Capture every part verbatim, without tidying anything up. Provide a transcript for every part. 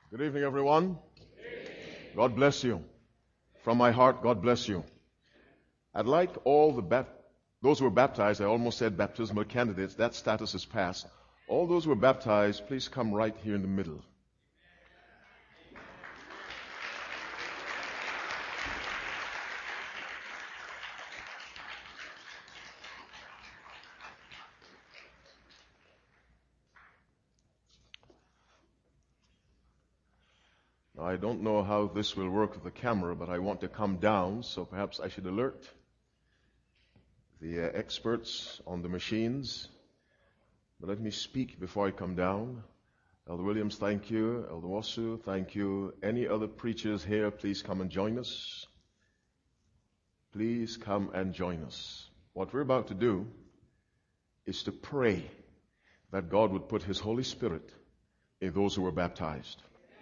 Good evening, everyone. God bless you. From my heart, God bless you. I'd like all the bap- those who were baptized, I almost said baptismal candidates, that status is past. All those who were baptized, please come right here in the middle. Now, I don't know how this will work with the camera, but I want to come down, so perhaps I should alert the uh, experts on the machines. But let me speak before I come down. Elder Williams, thank you. Elder Wasu, thank you. Any other preachers here, please come and join us. Please come and join us. What we're about to do is to pray that God would put His Holy Spirit in those who were baptized.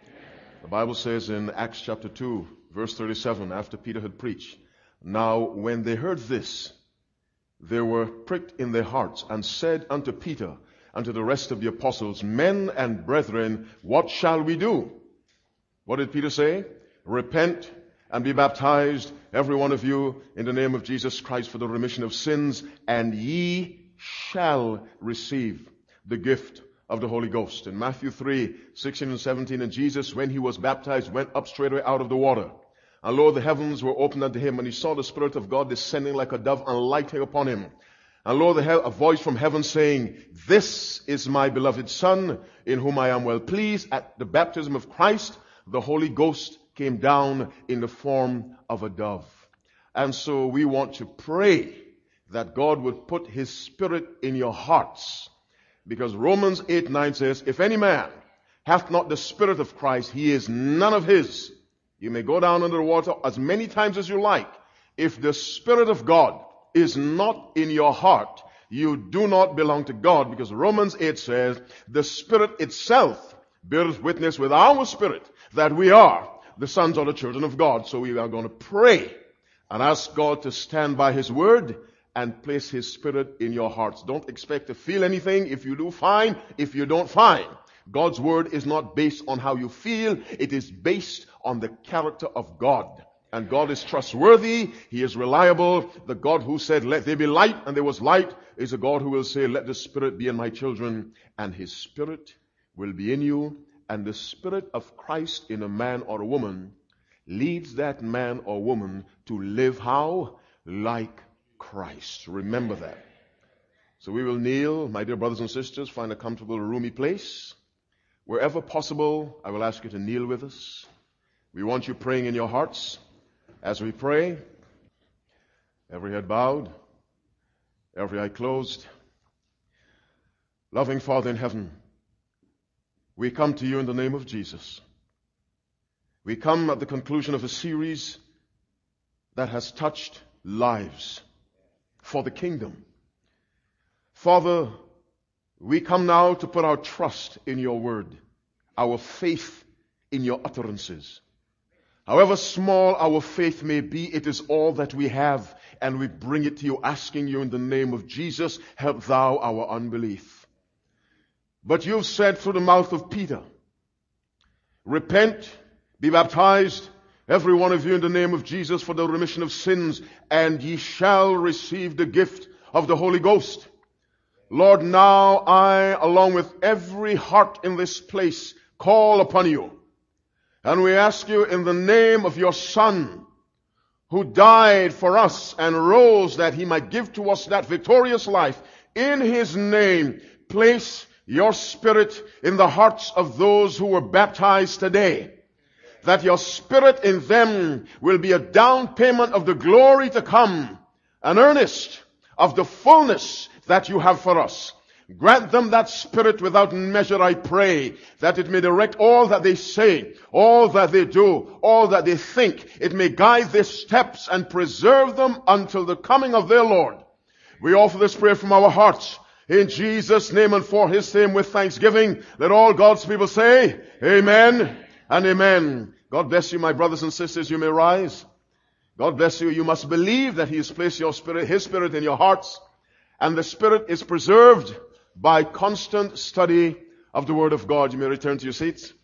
The Bible says in Acts chapter two, verse thirty-seven, after Peter had preached, "Now when they heard this, they were pricked in their hearts, and said unto Peter and to the rest of the apostles, Men and brethren, what shall we do?" What did Peter say? "Repent and be baptized, every one of you, in the name of Jesus Christ for the remission of sins, and ye shall receive the gift of the Holy Ghost." In Matthew three, sixteen and seventeen, "And Jesus, when he was baptized, went up straightway out of the water. And lo, the heavens were opened unto him, and he saw the Spirit of God descending like a dove and lighting upon him. And lo, the he- a voice from heaven saying, This is my beloved Son, in whom I am well pleased." At the baptism of Christ, the Holy Ghost came down in the form of a dove. And so we want to pray that God would put His Spirit in your hearts. Because Romans eight nine says, "If any man hath not the Spirit of Christ, he is none of his." You may go down under the water as many times as you like. If the Spirit of God is not in your heart, you do not belong to God. Because Romans eight says, the Spirit itself bears witness with our spirit that we are the sons or the children of God. So we are going to pray and ask God to stand by His word and place His Spirit in your hearts. Don't expect to feel anything. If you do, fine. If you don't, fine. God's word is not based on how you feel. It is based on the character of God. And God is trustworthy. He is reliable. The God who said, "Let there be light," and there was light, is a God who will say, "Let the Spirit be in my children," and His Spirit will be in you. And the Spirit of Christ in a man or a woman leads that man or woman to live how? Like Christ. Remember that. So we will kneel, my dear brothers and sisters, find a comfortable, roomy place. Wherever possible, I will ask you to kneel with us. We want you praying in your hearts. As we pray, every head bowed, every eye closed. Loving Father in heaven, we come to you in the name of Jesus. We come at the conclusion of a series that has touched lives for the kingdom. Father, we come now to put our trust in your word, our faith in your utterances. However small our faith may be, it is all that we have, and we bring it to you, asking you in the name of Jesus, help thou our unbelief. But you've said through the mouth of Peter, repent, be baptized, every one of you, in the name of Jesus for the remission of sins, and ye shall receive the gift of the Holy Ghost. Lord, now I, along with every heart in this place, call upon you. And we ask you in the name of your Son, who died for us and rose that He might give to us that victorious life. In His name, place your Spirit in the hearts of those who were baptized today. That your Spirit in them will be a down payment of the glory to come, an earnest of the fullness that you have for us. Grant them that Spirit without measure, I pray, that it may direct all that they say, all that they do, all that they think. It may guide their steps and preserve them until the coming of their Lord. We offer this prayer from our hearts, in Jesus' name, and for His name with thanksgiving. Let all God's people say, Amen and amen. God bless you, my brothers and sisters. You may rise. God bless you. You must believe that He has placed your Spirit, His Spirit in your hearts, and the Spirit is preserved by constant study of the Word of God. You may return to your seats.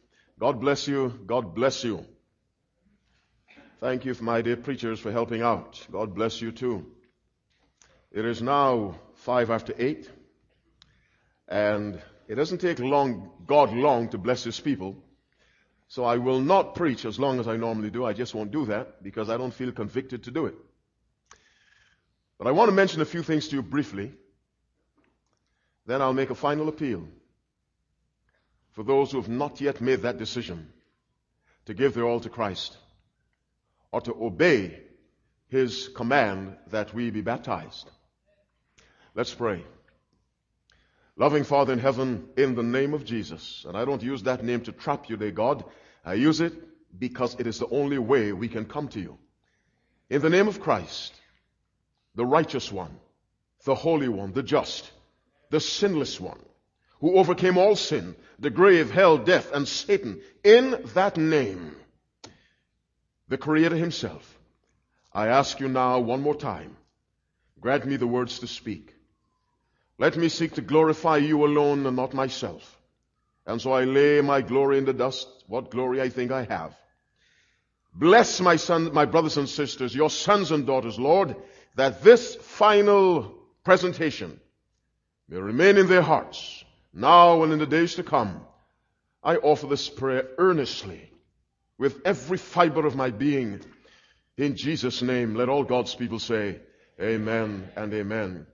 God bless you. God bless you. Thank you, my dear preachers, for helping out. God bless you too. It is now five after eight, and it doesn't take long, God long to bless His people. So I will not preach as long as I normally do. I just won't do that because I don't feel convicted to do it. But I want to mention a few things to you briefly. Then I'll make a final appeal for those who have not yet made that decision to give their all to Christ or to obey His command that we be baptized. Let's pray. Loving Father in heaven, in the name of Jesus, and I don't use that name to trap you, dear God. I use it because it is the only way we can come to you. In the name of Christ, the righteous one, the holy one, the just, the sinless one, who overcame all sin, the grave, hell, death, and Satan, in that name, the Creator Himself, I ask you now one more time, grant me the words to speak. Let me seek to glorify you alone and not myself. And so I lay my glory in the dust, what glory I think I have. Bless my son, my brothers and sisters, your sons and daughters, Lord, that this final presentation may remain in their hearts, now and in the days to come. I offer this prayer earnestly, with every fiber of my being. In Jesus' name, let all God's people say, amen and amen.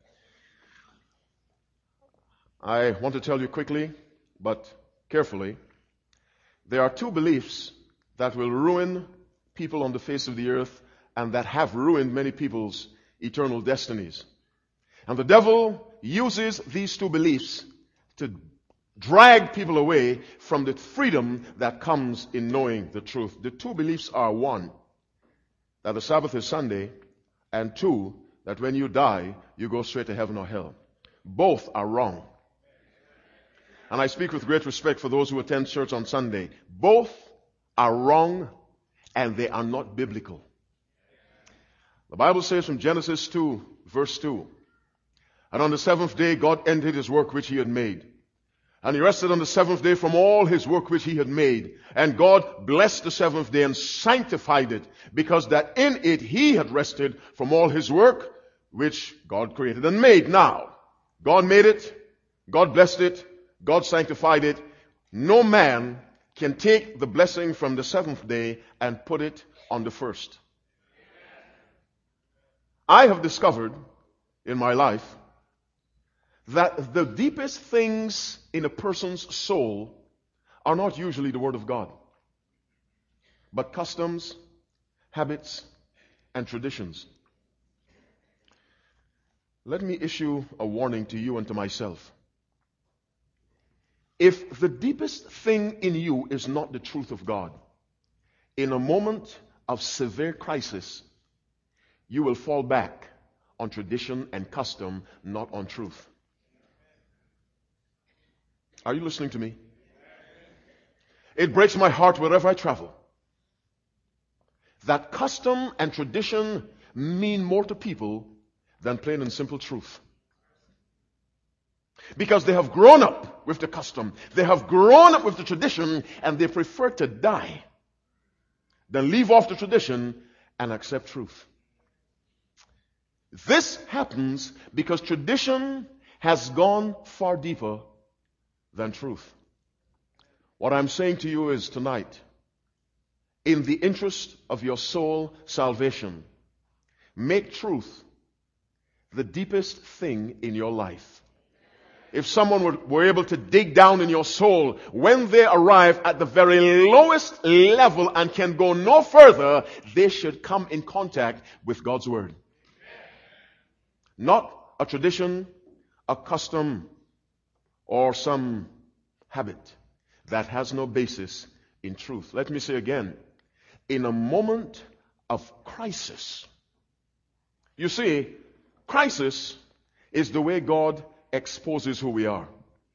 I want to tell you quickly, but carefully, there are two beliefs that will ruin people on the face of the earth and that have ruined many people's eternal destinies. And the devil uses these two beliefs to drag people away from the freedom that comes in knowing the truth. The two beliefs are, one, that the Sabbath is Sunday, and two, that when you die, you go straight to heaven or hell. Both are wrong. And I speak with great respect for those who attend church on Sunday. Both are wrong and they are not biblical. The Bible says from Genesis two, verse two, and on the seventh day God ended His work which He had made. And He rested on the seventh day from all His work which He had made. And God blessed the seventh day and sanctified it, because that in it He had rested from all His work which God created and made. Now, God made it, God blessed it, God sanctified it. No man can take the blessing from the seventh day and put it on the first. I have discovered in my life that the deepest things in a person's soul are not usually the Word of God, but customs, habits, and traditions. Let me issue a warning to you and to myself. If the deepest thing in you is not the truth of God, in a moment of severe crisis, you will fall back on tradition and custom, not on truth. Are you listening to me? It breaks my heart wherever I travel that custom and tradition mean more to people than plain and simple truth. Because they have grown up with the custom, they have grown up with the tradition, and they prefer to die than leave off the tradition and accept truth. This happens because tradition has gone far deeper than truth. What I'm saying to you is tonight, in the interest of your soul salvation, make truth the deepest thing in your life. If someone were, were able to dig down in your soul, when they arrive at the very lowest level and can go no further, they should come in contact with God's Word. Not a tradition, a custom, or some habit that has no basis in truth. Let me say again, in a moment of crisis. You see, crisis is the way God exposes who we are.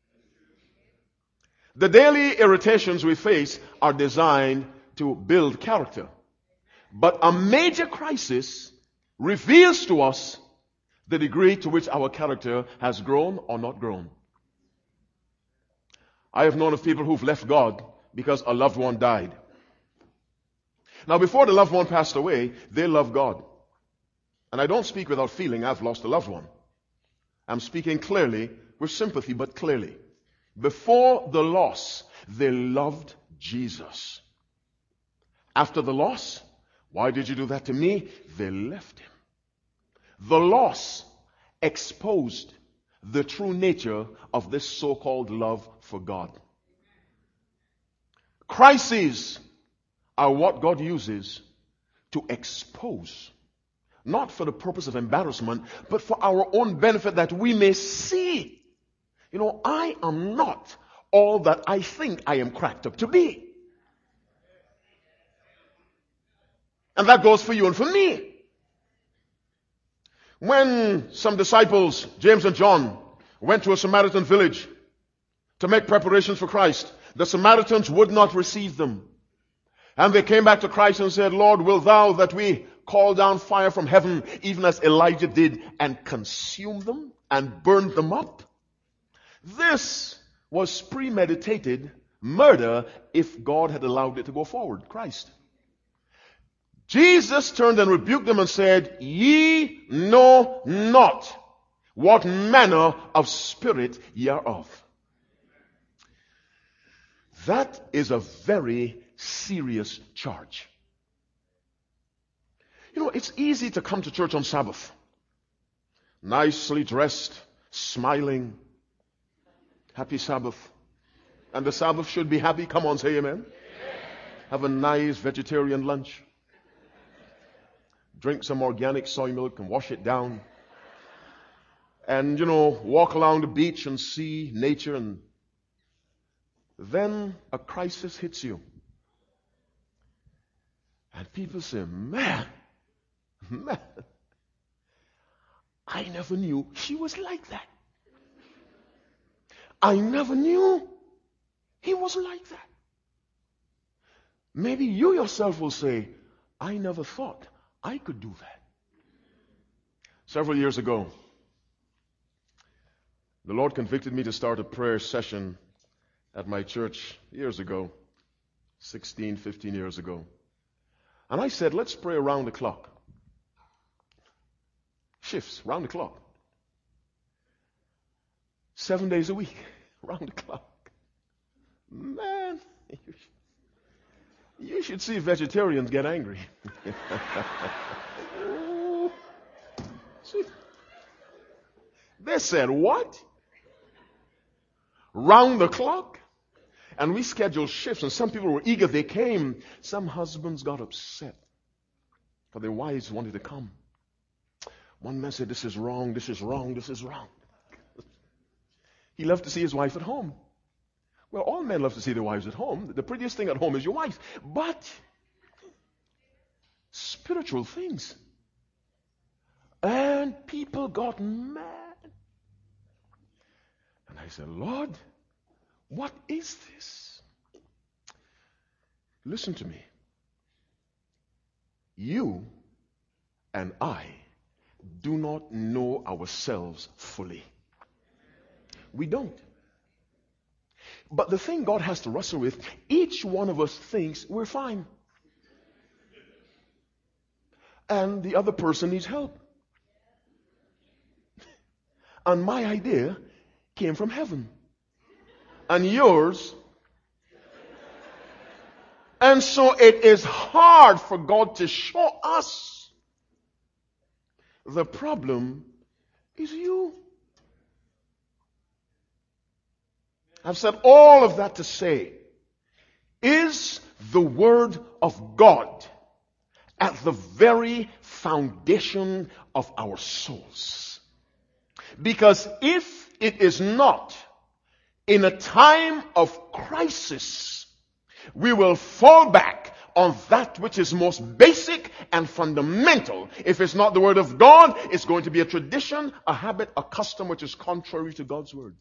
The daily irritations we face are designed to build character. But a major crisis reveals to us the degree to which our character has grown or not grown. I have known of people who've left God because a loved one died. Now, before the loved one passed away, they loved God. And I don't speak without feeling I've lost a loved one. I'm speaking clearly, with sympathy, but clearly. Before the loss, they loved Jesus. After the loss, why did you do that to me? They left him. The loss exposed the true nature of this so-called love for God. Crises are what God uses to expose, not for the purpose of embarrassment, but for our own benefit, that we may see. You know, I am not all that I think I am cracked up to be. And that goes for you and for me. When some disciples, James and John, went to a Samaritan village to make preparations for Christ, the Samaritans would not receive them. And they came back to Christ and said, Lord, wilt thou that we call down fire from heaven, even as Elijah did, and consume them and burn them up? This was premeditated murder if God had allowed it to go forward. Christ. Jesus turned and rebuked them and said, ye know not what manner of spirit ye are of. That is a very serious charge. You know, it's easy to come to church on Sabbath, nicely dressed, smiling. Happy Sabbath. And the Sabbath should be happy. Come on, say amen. Have a nice vegetarian lunch. Drink some organic soy milk and wash it down. And, you know, walk along the beach and see nature. And then a crisis hits you. And people say, man, man, I never knew she was like that. I never knew he was like that. Maybe you yourself will say, I never thought I could do that. Several years ago, the Lord convicted me to start a prayer session at my church years ago, sixteen, fifteen years ago. And I said, let's pray around the clock. Shifts, round the clock. Seven days a week, round the clock. Man, you should see vegetarians get angry. See, they said, what? Round the clock? And we scheduled shifts, and some people were eager. They came. Some husbands got upset for their wives wanted to come. One man said, this is wrong, this is wrong, this is wrong. He loved to see his wife at home. Well, all men love to see their wives at home. The prettiest thing at home is your wife. But spiritual things. And people got mad. And I said, Lord, what is this? Listen to me. You and I do not know ourselves fully. We don't. But the thing God has to wrestle with, each one of us thinks we're fine. And the other person needs help. And my idea came from heaven. And yours. And so it is hard for God to show us. The problem is you. I've said all of that to say, is the Word of God at the very foundation of our souls? Because if it is not, in a time of crisis, we will fall back on that which is most basic and fundamental. If it's not the Word of God, it's going to be a tradition, a habit, a custom which is contrary to God's Word.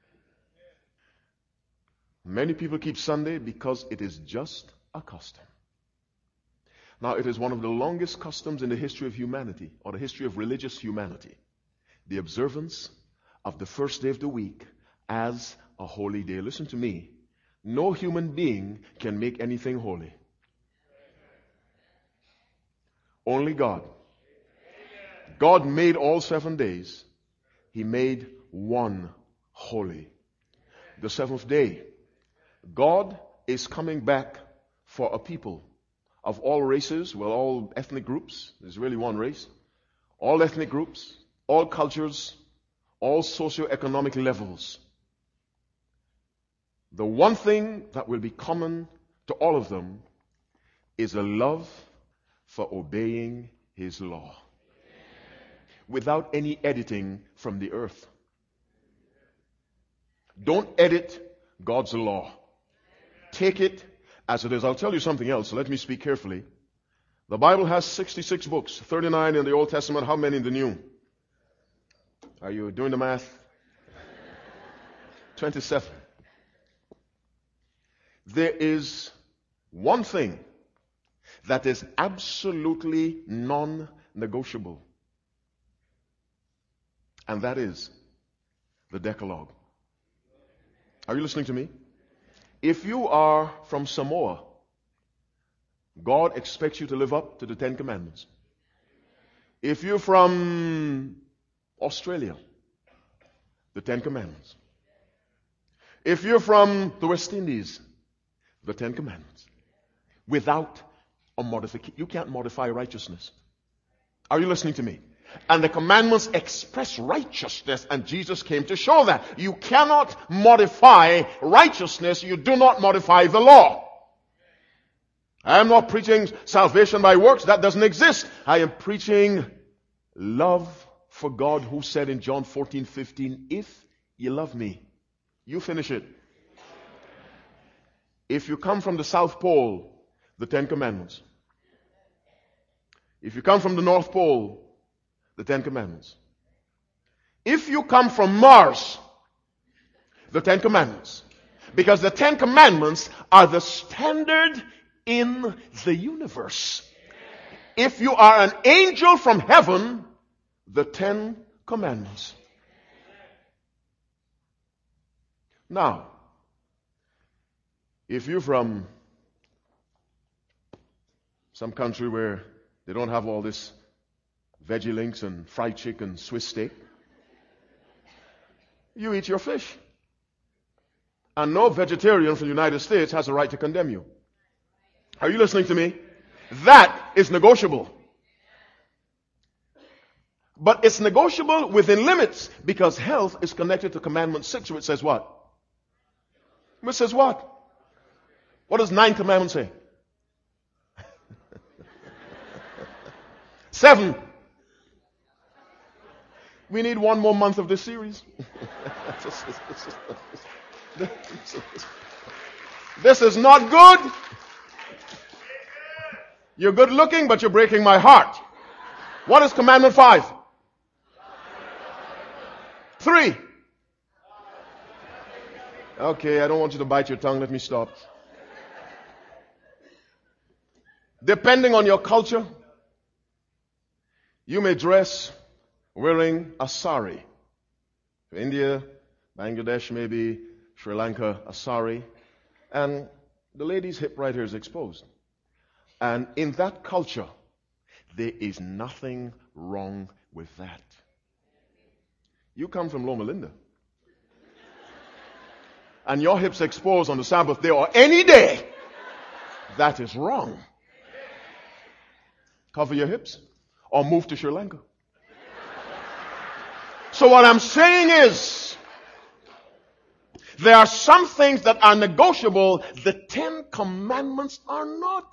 Many people keep Sunday because it is just a custom. Now, it is one of the longest customs in the history of humanity, or the history of religious humanity. The observance of the first day of the week as a holy day. Listen to me. no human being can make anything holy. Only God. God made all seven days. He made one holy. The seventh day. God is coming back for a people of all races, well, all ethnic groups. There's really one race. All ethnic groups, all cultures, all socioeconomic levels. The one thing that will be common to all of them is a love for obeying His law. Without any editing from the earth. Don't edit God's law. Take it as it is. I'll tell you something else. Let me speak carefully. The Bible has sixty-six books, thirty-nine in the Old Testament. How many in the New? Are you doing the math? twenty-seven. There is one thing that is absolutely non-negotiable. And that is the Decalogue. Are you listening to me? If you are from Samoa, God expects you to live up to the Ten Commandments. If you're from Australia, the Ten Commandments. If you're from the West Indies, the Ten Commandments. Without a modification. You can't modify righteousness. Are you listening to me? And the commandments express righteousness, and Jesus came to show that. You cannot modify righteousness. You do not modify the law. I am not preaching salvation by works. That doesn't exist. I am preaching love for God, who said in John fourteen fifteen, if you love me, you finish it. If you come from the South Pole, the Ten Commandments. If you come from the North Pole, the Ten Commandments. If you come from Mars, the Ten Commandments. Because the Ten Commandments are the standard in the universe. If you are an angel from heaven, the Ten Commandments. Now, if you're from some country where they don't have all this veggie links and fried chicken, Swiss steak, you eat your fish. And no vegetarian from the United States has a right to condemn you. Are you listening to me? That is negotiable. But it's negotiable within limits, because health is connected to commandment six, which says what? Which says what? What does ninth commandment say? Seven. We need one more month of this series. This is not good. You're good looking, but you're breaking my heart. What is commandment five? Three. Okay, I don't want you to bite your tongue. Let me stop. Depending on your culture, you may dress wearing a sari. India, Bangladesh, maybe Sri Lanka, a sari. And the lady's hip right here is exposed. And in that culture, there is nothing wrong with that. You come from Loma Linda, and your hips exposed on the Sabbath day or any day, that is wrong. Cover your hips or move to Sri Lanka. So what I'm saying is, there are some things that are negotiable. The Ten Commandments are not.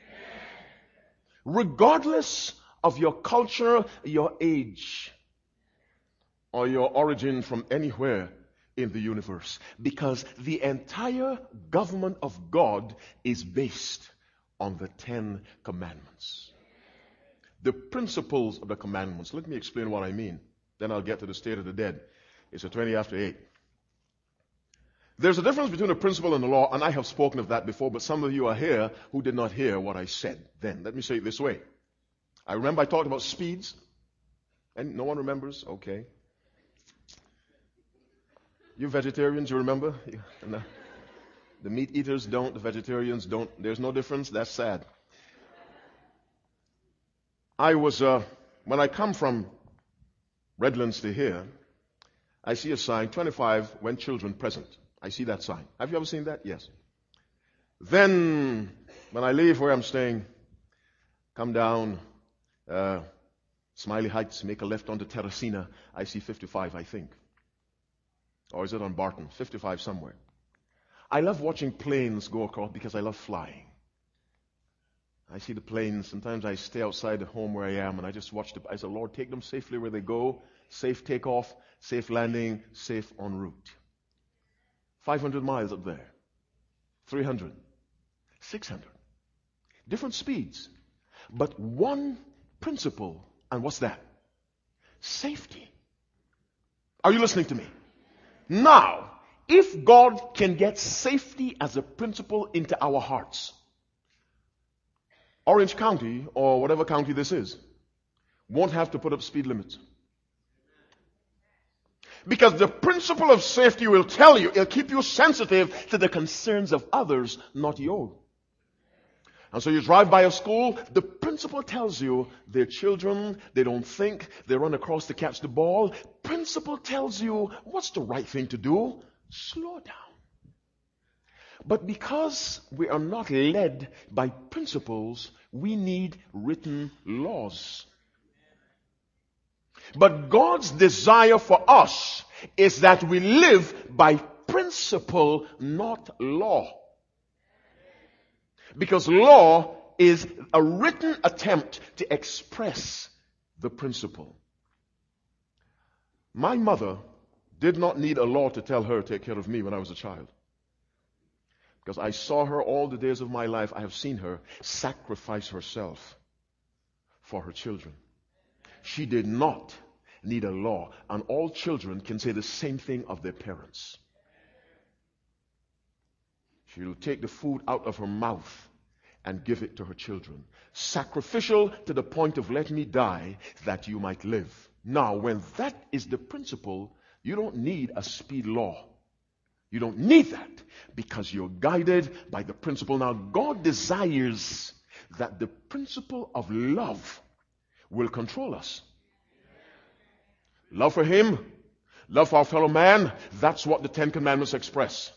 Regardless of your culture, your age, or your origin from anywhere in the universe. Because the entire government of God is based on the Ten Commandments. The principles of the commandments. Let me explain what I mean. Then I'll get to the state of the dead. It's a twenty after eight. There's a difference between a principle and a law, and I have spoken of that before, but some of you are here who did not hear what I said then. Let me say it this way. I remember I talked about speeds. And no one remembers? Okay. You vegetarians, you remember? No. The meat eaters don't, the vegetarians don't. There's no difference. That's sad. I was, uh, when I come from Redlands to here, I see a sign, twenty-five when children present. I see that sign. Have you ever seen that? Yes. Then, when I leave where I'm staying, come down, uh, Smiley Heights, make a left onto Terracina, I see fifty-five, I think. Or is it on Barton? fifty-five somewhere. I love watching planes go across because I love flying. I see the planes. Sometimes I stay outside the home where I am and I just watch the, I say, Lord, take them safely where they go. Safe takeoff, safe landing, safe en route. five hundred miles up there. three hundred. six hundred. Different speeds. But one principle. And what's that? Safety. Are you listening to me? Now, if God can get safety as a principle into our hearts, Orange County, or whatever county this is, won't have to put up speed limits. Because the principle of safety will tell you, it'll keep you sensitive to the concerns of others, not yours. And so you drive by a school, the principal tells you they're children, they don't think, they run across to catch the ball. Principal tells you what's the right thing to do. Slow down. But because we are not led by principles, we need written laws. But God's desire for us is that we live by principle, not law. Because law is a written attempt to express the principle. My mother did not need a law to tell her to take care of me when I was a child. Because I saw her all the days of my life. I have seen her sacrifice herself for her children. She did not need a law. And all children can say the same thing of their parents. She will take the food out of her mouth and give it to her children. Sacrificial to the point of let me die that you might live. Now, when that is the principle, you don't need a speed law. You don't need that because you're guided by the principle. Now, God desires that the principle of love will control us. Love for Him, love for our fellow man, that's what the Ten Commandments express.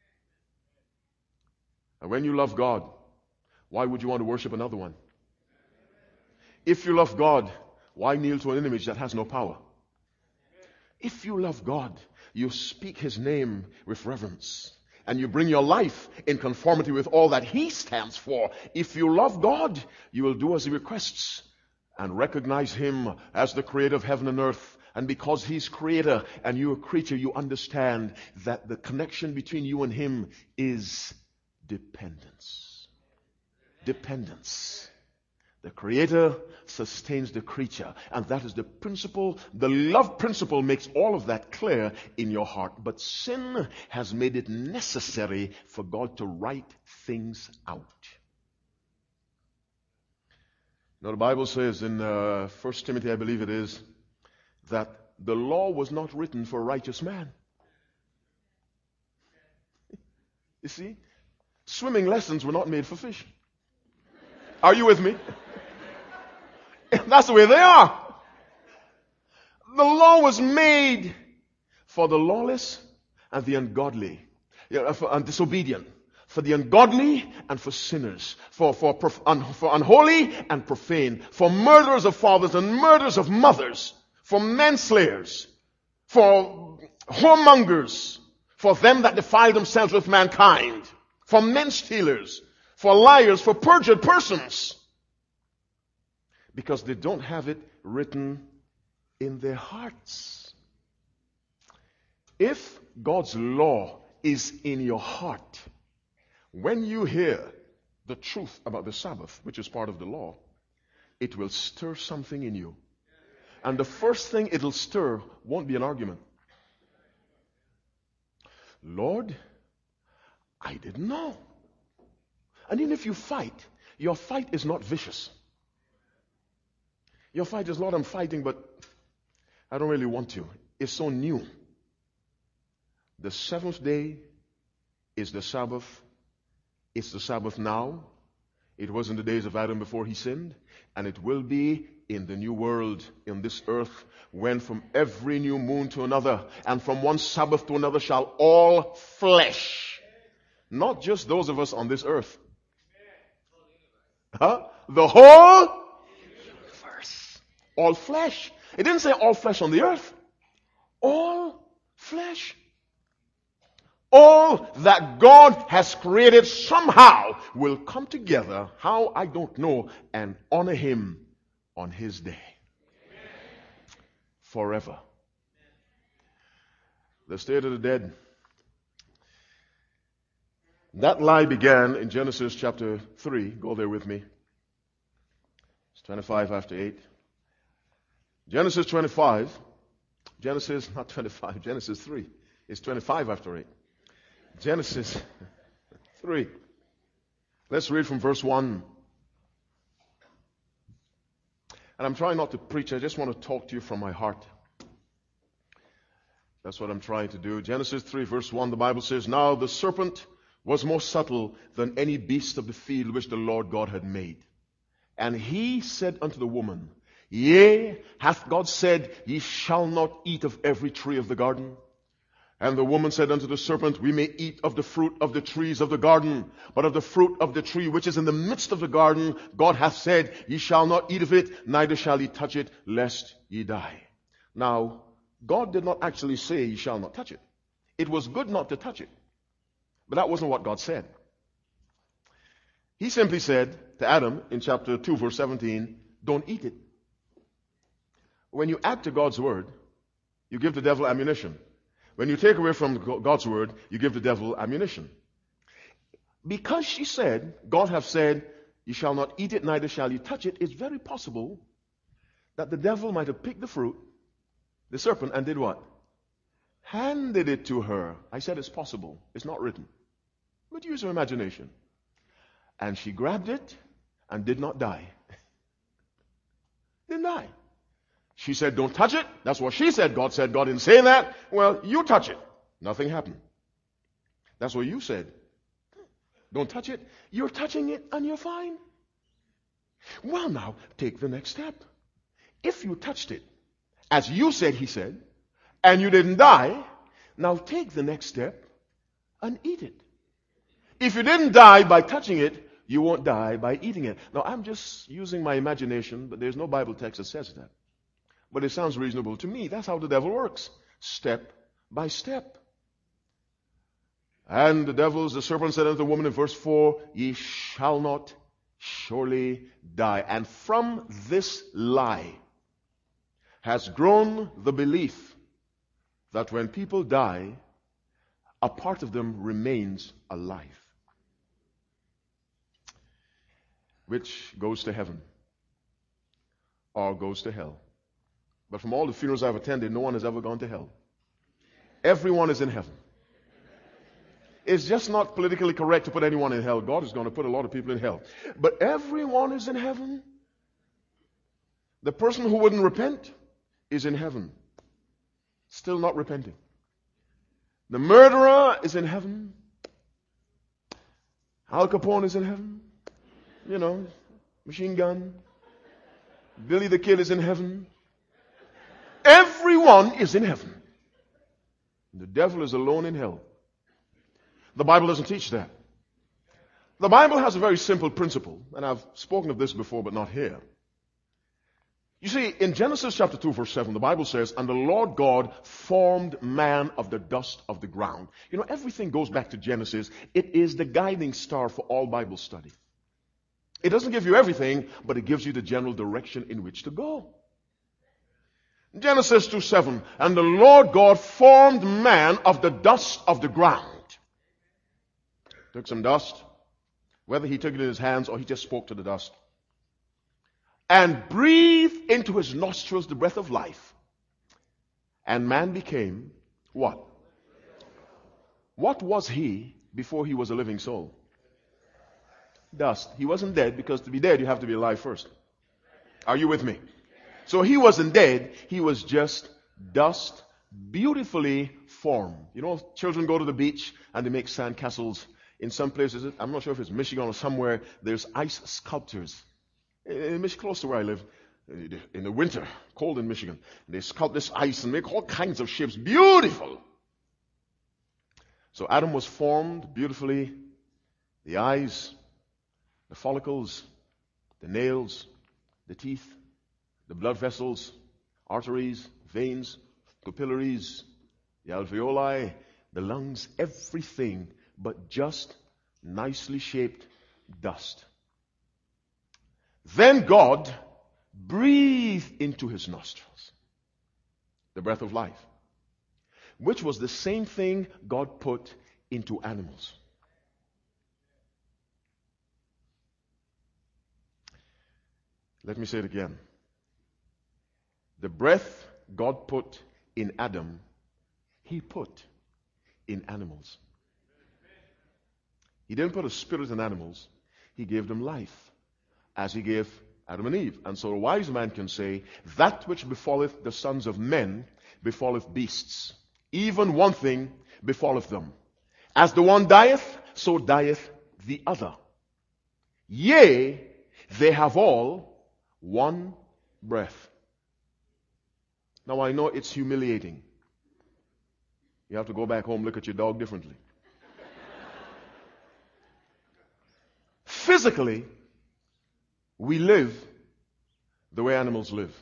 And when you love God, why would you want to worship another one? If you love God, why kneel to an image that has no power? If you love God, you speak His name with reverence. And you bring your life in conformity with all that He stands for. If you love God, you will do as He requests and recognize Him as the creator of heaven and earth. And because He's creator and you're a creature, you understand that the connection between you and Him is dependence. Dependence. The Creator sustains the creature. And that is the principle. The love principle makes all of that clear in your heart. But sin has made it necessary for God to write things out. Now the Bible says in uh, First Timothy, I believe it is, that the law was not written for a righteous man. You see? Swimming lessons were not made for fish. Are you with me? That's the way they are. The law was made for the lawless and the ungodly, and disobedient, for the ungodly and for sinners, for, for, for unholy and profane, for murderers of fathers and murderers of mothers, for manslayers, for whoremongers, for them that defile themselves with mankind, for men stealers, for liars, for perjured persons. Because they don't have it written in their hearts. If God's law is in your heart, when you hear the truth about the Sabbath, which is part of the law, it will stir something in you. And the first thing it'll stir won't be an argument. Lord, I didn't know. And even if you fight, your fight is not vicious. Your fight is, Lord, I'm fighting, but I don't really want to. It's so new. The seventh day is the Sabbath. It's the Sabbath now. It was in the days of Adam before he sinned, and it will be in the new world, in this earth, when from every new moon to another, and from one Sabbath to another shall all flesh, not just those of us on this earth, huh? The whole universe, all flesh. It didn't say all flesh on the earth. All flesh. All that God has created somehow will come together, how I don't know, and honor him on his day. Forever. The state of the dead. That lie began in Genesis chapter three. Go there with me. It's twenty-five after eight. Genesis twenty-five. Genesis, not twenty-five, Genesis three. It's twenty-five after eight. Genesis three. Let's read from verse one. And I'm trying not to preach. I just want to talk to you from my heart. That's what I'm trying to do. Genesis three verse one, the Bible says, Now the serpent was more subtle than any beast of the field which the Lord God had made. And he said unto the woman, Yea, hath God said, Ye shall not eat of every tree of the garden? And the woman said unto the serpent, We may eat of the fruit of the trees of the garden, but of the fruit of the tree which is in the midst of the garden, God hath said, Ye shall not eat of it, neither shall ye touch it, lest ye die. Now, God did not actually say, Ye shall not touch it. It was good not to touch it. But that wasn't what God said. He simply said to Adam in chapter two, verse seventeen, Don't eat it. When you add to God's word, you give the devil ammunition. When you take away from God's word, you give the devil ammunition. Because she said, God hath said, You shall not eat it, neither shall you touch it, it's very possible that the devil might have picked the fruit, the serpent, and did what? Handed it to her. I said it's possible. It's not written. But use your imagination. And she grabbed it and did not die. Didn't die. She said, Don't touch it. That's what she said. God said, God didn't say that. Well, you touch it. Nothing happened. That's what you said. Don't touch it. You're touching it and you're fine. Well, now, take the next step. If you touched it, as you said he said, and you didn't die, now take the next step and eat it. If you didn't die by touching it, you won't die by eating it. Now, I'm just using my imagination, but there's no Bible text that says that. But it sounds reasonable to me. That's how the devil works. Step by step. And the devil, the serpent said unto the woman in verse four, Ye shall not surely die. And from this lie has grown the belief that when people die, a part of them remains alive, which goes to heaven or goes to hell. But from all the funerals I've attended, no one has ever gone to hell. Everyone is in heaven. It's just not politically correct to put anyone in hell. God is going to put a lot of people in hell. But everyone is in heaven. The person who wouldn't repent is in heaven, still not repenting. The murderer is in heaven. Al Capone is in heaven. You know, machine gun. Billy the Kid is in heaven. Everyone is in heaven. The devil is alone in hell. The Bible doesn't teach that. The Bible has a very simple principle, and I've spoken of this before, but not here. You see, in Genesis chapter two, verse seven, the Bible says, And the Lord God formed man of the dust of the ground. You know, everything goes back to Genesis. It is the guiding star for all Bible study. It doesn't give you everything, but it gives you the general direction in which to go. Genesis two seven, And the Lord God formed man of the dust of the ground. Took some dust, whether he took it in his hands or he just spoke to the dust, and breathed into his nostrils the breath of life. And man became what? What was he before he was a living soul? Dust. He wasn't dead, because to be dead you have to be alive first. Are you with me? So he wasn't dead. He was just dust, beautifully form. You know, children go to the beach and they make sand castles. In some places, I'm not sure if it's Michigan or somewhere, there's ice sculptors. In Michigan, close to where I live, in the winter, cold in Michigan, they sculpt this ice and make all kinds of shapes. Beautiful! So Adam was formed beautifully. The eyes, the follicles, the nails, the teeth, the blood vessels, arteries, veins, capillaries, the alveoli, the lungs, everything but just nicely shaped dust. Then God breathed into his nostrils the breath of life, which was the same thing God put into animals. Let me say it again. The breath God put in Adam, he put in animals. He didn't put a spirit in animals. He gave them life, as he gave Adam and Eve. And so a wise man can say, that which befalleth the sons of men befalleth beasts. Even one thing befalleth them. As the one dieth, so dieth the other. Yea, they have all one breath. Now I know it's humiliating. You have to go back home, look at your dog differently. Physically, we live the way animals live.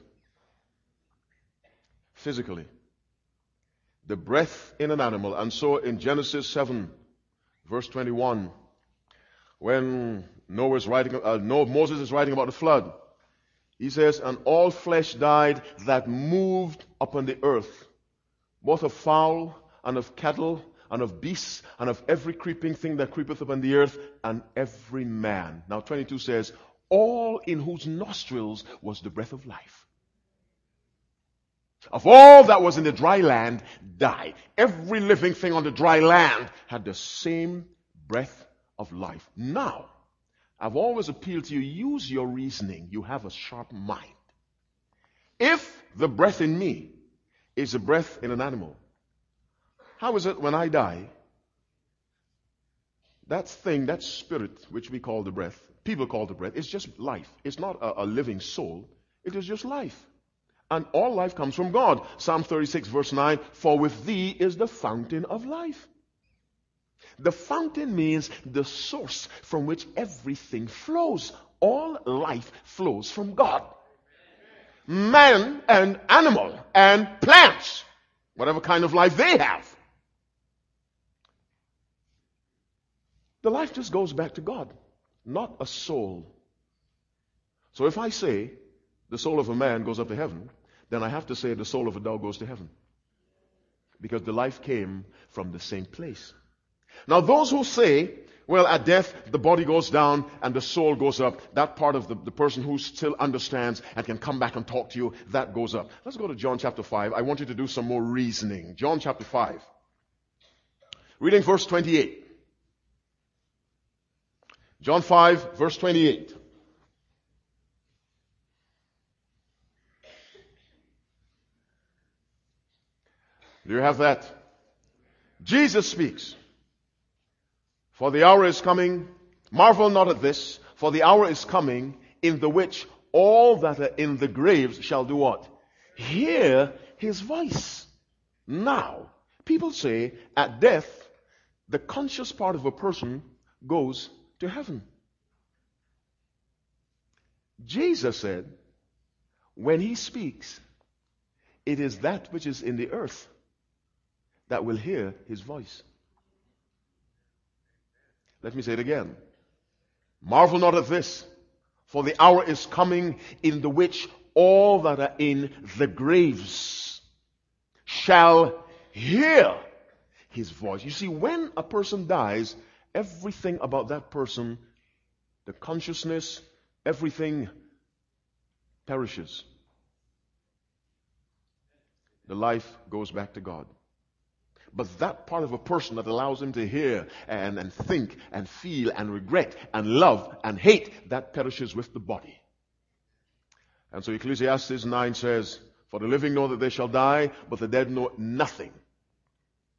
Physically. The breath in an animal. And so in Genesis seven, verse twenty-one, when Noah is writing, uh, Noah, Moses is writing about the flood, he says, and all flesh died that moved upon the earth, both of fowl and of cattle and of beasts and of every creeping thing that creepeth upon the earth, and every man. Now twenty-two says, all in whose nostrils was the breath of life. Of all that was in the dry land died. Every living thing on the dry land had the same breath of life. Now, I've always appealed to you, use your reasoning. You have a sharp mind. If the breath in me is the breath in an animal, how is it when I die, that thing, that spirit, which we call the breath, people call the breath, it's just life. It's not a, a living soul. It is just life. And all life comes from God. Psalm thirty-six verse nine, for with thee is the fountain of life. The fountain means the source from which everything flows. All life flows from God. Man and animal and plants, whatever kind of life they have, the life just goes back to God, not a soul. So if I say the soul of a man goes up to heaven, then I have to say the soul of a dog goes to heaven. Because the life came from the same place. Now those who say, well, at death, the body goes down and the soul goes up, that part of the, the person who still understands and can come back and talk to you, that goes up. Let's go to John chapter five. I want you to do some more reasoning. John chapter five. Reading verse twenty-eight. John five, verse twenty-eight. Do you have that? Jesus speaks. For the hour is coming, marvel not at this, for the hour is coming in the which all that are in the graves shall do what? Hear his voice. Now, people say at death, the conscious part of a person goes to heaven. Jesus said, when he speaks, it is that which is in the earth that will hear his voice. Let me say it again. Marvel not at this, for the hour is coming in the which all that are in the graves shall hear his voice. You see, when a person dies, everything about that person, the consciousness, everything perishes. The life goes back to God. But that part of a person that allows him to hear and, and think and feel and regret and love and hate, that perishes with the body. And so Ecclesiastes nine says, for the living know that they shall die, but the dead know nothing.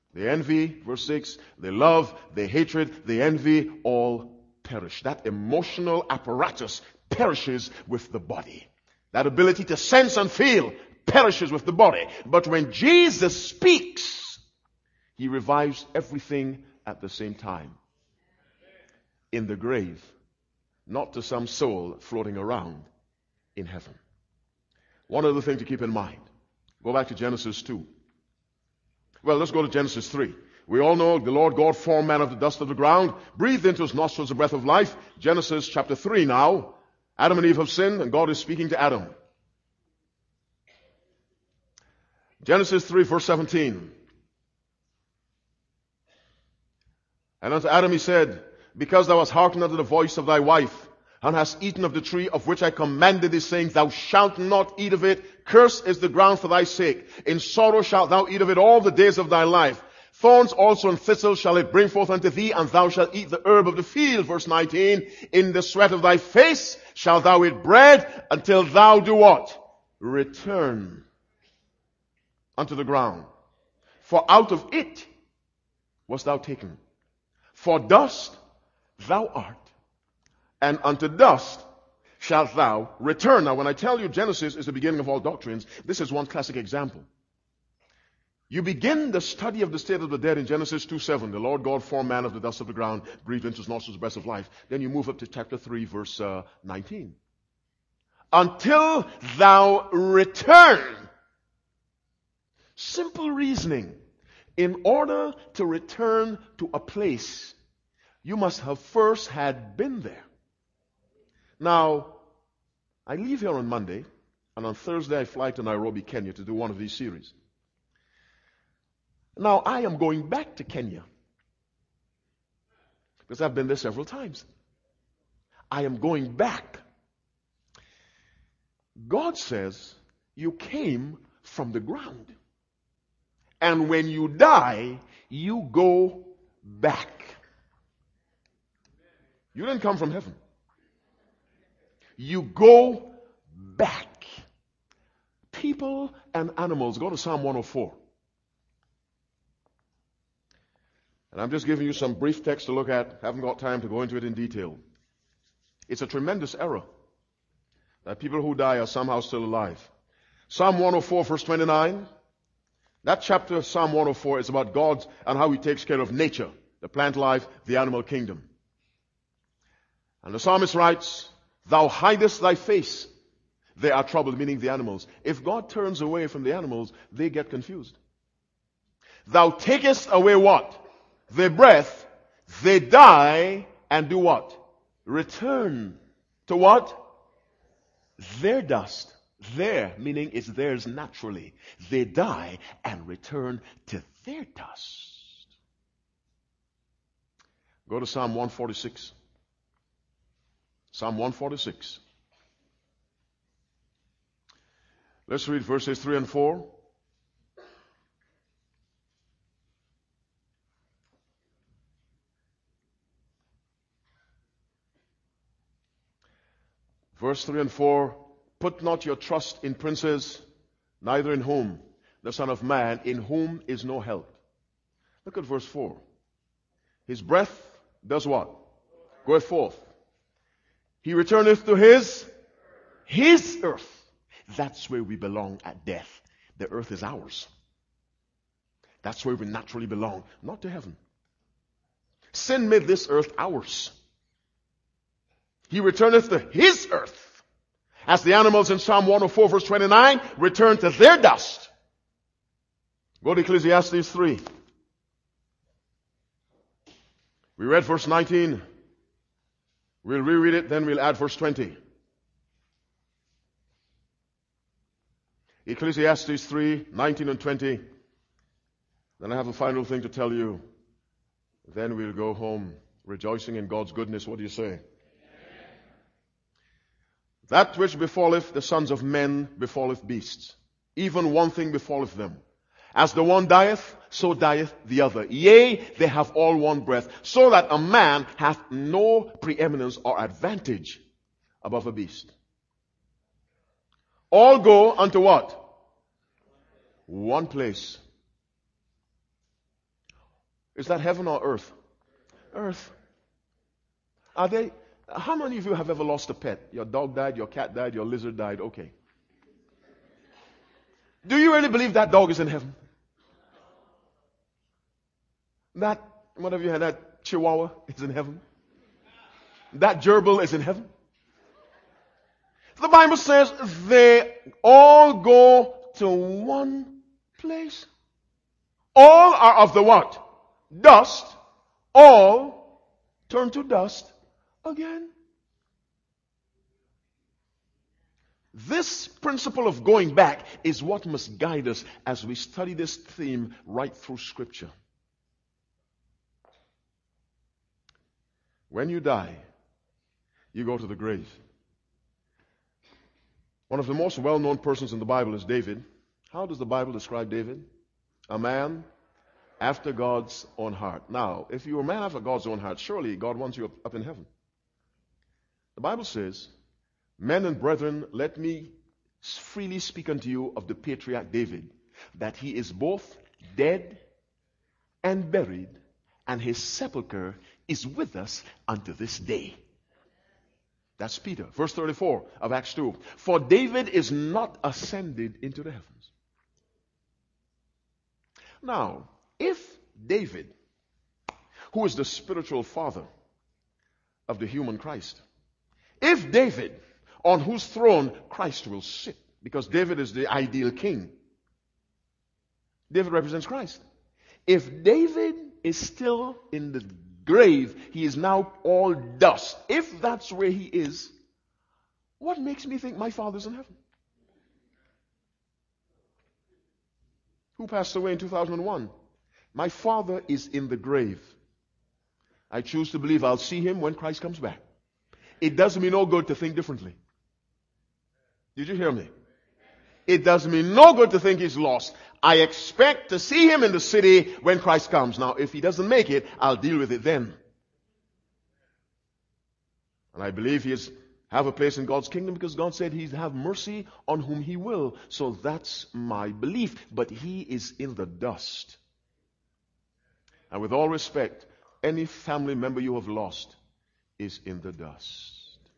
They envy, verse six, they love, they hatred, they envy, all perish. That emotional apparatus perishes with the body. That ability to sense and feel perishes with the body. But when Jesus speaks, he revives everything at the same time. In the grave, not to some soul floating around in heaven. One other thing to keep in mind. Go back to Genesis two. Well, let's go to Genesis three. We all know the Lord God formed man of the dust of the ground, breathed into his nostrils the breath of life. Genesis chapter three now. Adam and Eve have sinned, and God is speaking to Adam. Genesis three, verse seventeen. And unto Adam he said, because thou hast hearkened unto the voice of thy wife, and hast eaten of the tree of which I commanded thee, saying, thou shalt not eat of it. Cursed is the ground for thy sake. In sorrow shalt thou eat of it all the days of thy life. Thorns also and thistles shall it bring forth unto thee, and thou shalt eat the herb of the field. Verse nineteen. In the sweat of thy face shalt thou eat bread, until thou do what? Return unto the ground. For out of it wast thou taken. For dust thou art, and unto dust shalt thou return. Now when I tell you Genesis is the beginning of all doctrines, this is one classic example. You begin the study of the state of the dead in Genesis two seven. The Lord God formed man of the dust of the ground, breathed into his nostrils the breath of life. Then you move up to chapter three, verse uh, nineteen. Until thou return. Simple reasoning. In order to return to a place, you must have first had been there. Now, I leave here on Monday, and on Thursday I fly to Nairobi, Kenya to do one of these series. Now, I am going back to Kenya because I've been there several times. I am going back. God says you came from the ground. And when you die, you go back. You didn't come from heaven. You go back. People and animals. Go to Psalm one oh four. And I'm just giving you some brief text to look at. Haven't got time to go into it in detail. It's a tremendous error that people who die are somehow still alive. Psalm one oh four, verse twenty-nine. That chapter of Psalm one oh four is about God and how he takes care of nature, the plant life, the animal kingdom. And the psalmist writes, thou hidest thy face. They are troubled, meaning the animals. If God turns away from the animals, they get confused. Thou takest away what? Their breath. They die and do what? Return to what? Their dust. Their, meaning it's theirs naturally. They die and return to their dust. Go to Psalm one forty-six. Psalm one forty-six. Let's read verses three and four. Verse three and four. Put not your trust in princes, neither in whom? The Son of Man, in whom is no help. Look at verse four. His breath does what? Goeth forth. He returneth to his, his earth. That's where we belong at death. The earth is ours. That's where we naturally belong, not to heaven. Sin made this earth ours. He returneth to his earth. As the animals in Psalm one oh four verse twenty-nine return to their dust. Go to Ecclesiastes three. We read verse nineteen. We'll reread it, then we'll add verse twenty. Ecclesiastes three, nineteen and twenty. Then I have a final thing to tell you. Then we'll go home rejoicing in God's goodness. What do you say? That which befalleth the sons of men befalleth beasts. Even one thing befalleth them. As the one dieth, so dieth the other. Yea, they have all one breath, so that a man hath no preeminence or advantage above a beast. All go unto what? One place. Is that heaven or earth? Earth. Are they? How many of you have ever lost a pet? Your dog died, your cat died, your lizard died. Okay. Do you really believe that dog is in heaven? That, what have you had? That chihuahua is in heaven? That gerbil is in heaven? The Bible says they all go to one place. All are of the what? Dust. All turn to dust again. This principle of going back is what must guide us as we study this theme right through Scripture. When you die, you go to the grave. One of the most well-known persons in the Bible is David. How does the Bible describe David? A man after God's own heart. Now, if you're a man after God's own heart, surely God wants you up, up in heaven. The Bible says, men and brethren, let me freely speak unto you of the patriarch David, that he is both dead and buried, and his sepulchre is with us unto this day. That's Peter. Verse thirty-four of Acts two. For David is not ascended into the heavens. Now, if David, who is the spiritual father of the human Christ, if David, on whose throne Christ will sit, because David is the ideal king, David represents Christ. If David is still in the grave, he is now all dust. If that's where he is, what makes me think my Father's in heaven? Who passed away in two thousand one? My Father is in the grave. I choose to believe I'll see him when Christ comes back. It does me no good to think differently. Did you hear me? It does me no good to think he's lost. I expect to see him in the city when Christ comes. Now, if he doesn't make it, I'll deal with it then. And I believe he is have a place in God's kingdom because God said he'd have mercy on whom he will. So that's my belief. But he is in the dust. And with all respect, any family member you have lost is in the dust.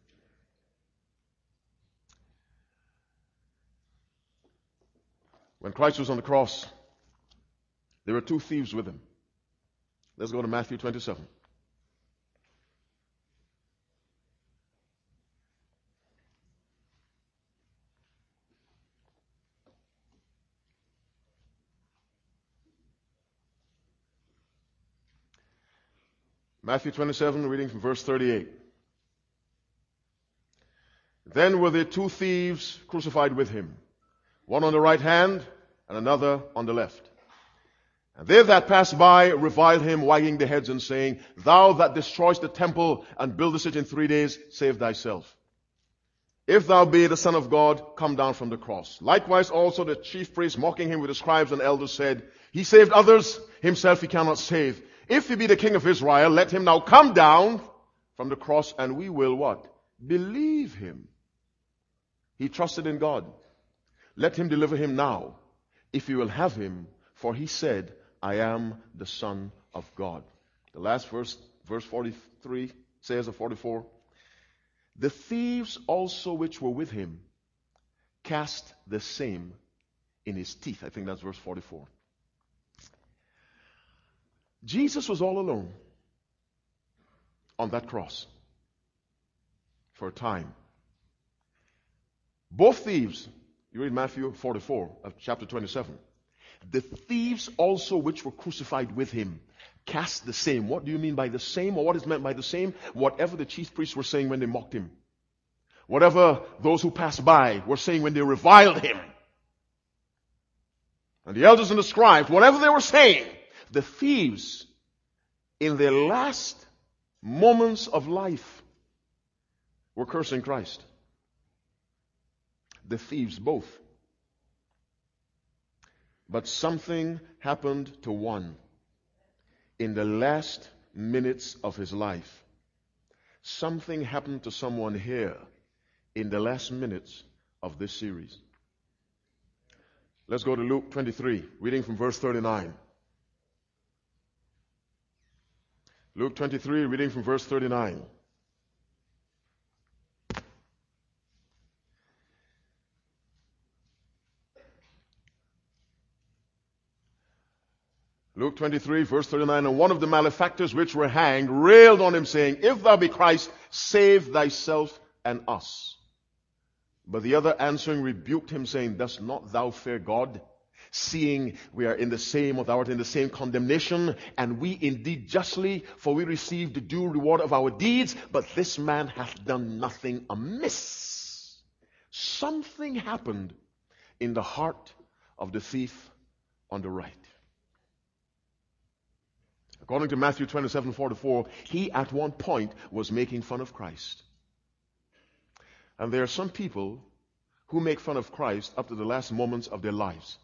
When Christ was on the cross, there were two thieves with him. Let's go to Matthew twenty-seven. Matthew twenty-seven, reading from verse thirty-eight. Then were there two thieves crucified with him, one on the right hand and another on the left. And they that passed by reviled him, wagging their heads and saying, Thou that destroyest the temple and buildest it in three days, save thyself. If thou be the Son of God, come down from the cross. Likewise also the chief priests, mocking him with the scribes and elders, said, He saved others, himself he cannot save. If he be the King of Israel, let him now come down from the cross, and we will what? Believe him. He trusted in God. Let him deliver him now, if you will have him, for he said, I am the Son of God. The last verse, verse forty-three, says of forty-four, the thieves also which were with him cast the same in his teeth. I think that's verse forty-four. Jesus was all alone on that cross for a time. Both thieves, you read Matthew forty-four of chapter twenty-seven. The thieves also which were crucified with him cast the same. What do you mean by the same, or what is meant by the same? Whatever the chief priests were saying when they mocked him. Whatever those who passed by were saying when they reviled him. And the elders and the scribes, whatever they were saying, the thieves in their last moments of life were cursing Christ. The thieves both. But something happened to one in the last minutes of his life. Something happened to someone here in the last minutes of this series. Let's go to Luke twenty-three, reading from verse thirty-nine. Luke twenty-three, reading from verse thirty-nine. Luke twenty-three, verse thirty-nine, and one of the malefactors which were hanged railed on him, saying, If thou be Christ, save thyself and us. But the other answering rebuked him, saying, Dost not thou fear God, seeing we are in the same, or thou art in the same condemnation, and we indeed justly, for we receive the due reward of our deeds, but this man hath done nothing amiss. Something happened in the heart of the thief on the right. According to Matthew twenty-seven forty-four, he at one point was making fun of Christ. And there are some people who make fun of Christ up to the last moments of their lives.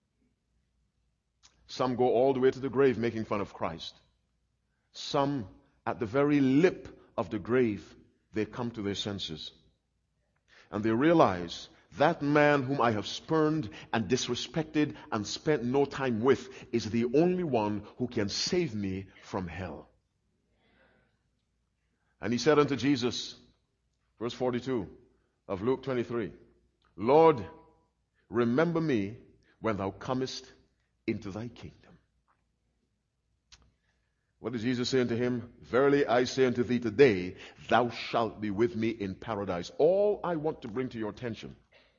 Some go all the way to the grave making fun of Christ. Some, at the very lip of the grave, they come to their senses. And they realize, that man whom I have spurned and disrespected and spent no time with is the only one who can save me from hell. And he said unto Jesus, verse forty-two of Luke twenty-three, Lord, remember me when thou comest into thy kingdom. What did Jesus say unto him? Verily I say unto thee today, thou shalt be with me in paradise. All I want to bring to your attention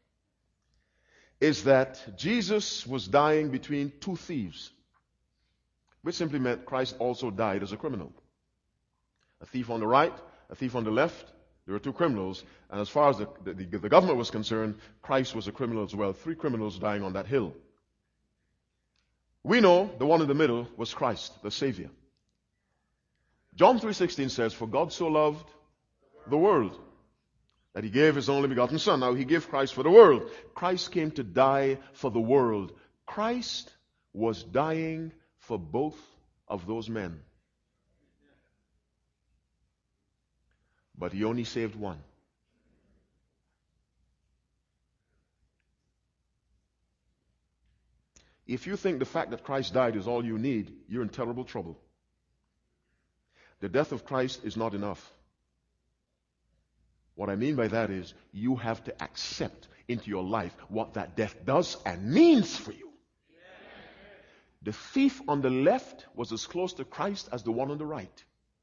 is that Jesus was dying between two thieves, which simply meant Christ also died as a criminal. A thief on the right, a thief on the left. There were two criminals, and as far as the, the, the government was concerned, Christ was a criminal as well. Three criminals dying on that hill. We know the one in the middle was Christ, the Savior. John three sixteen says, For God so loved the world, that he gave his only begotten Son. Now, he gave Christ for the world. Christ came to die for the world. Christ was dying for both of those men. But he only saved one. If you think the fact that Christ died is all you need, you're in terrible trouble. The death of Christ is not enough. What I mean by that is you have to accept into your life what that death does and means for you. The thief on the left was as close to Christ as the one on the right.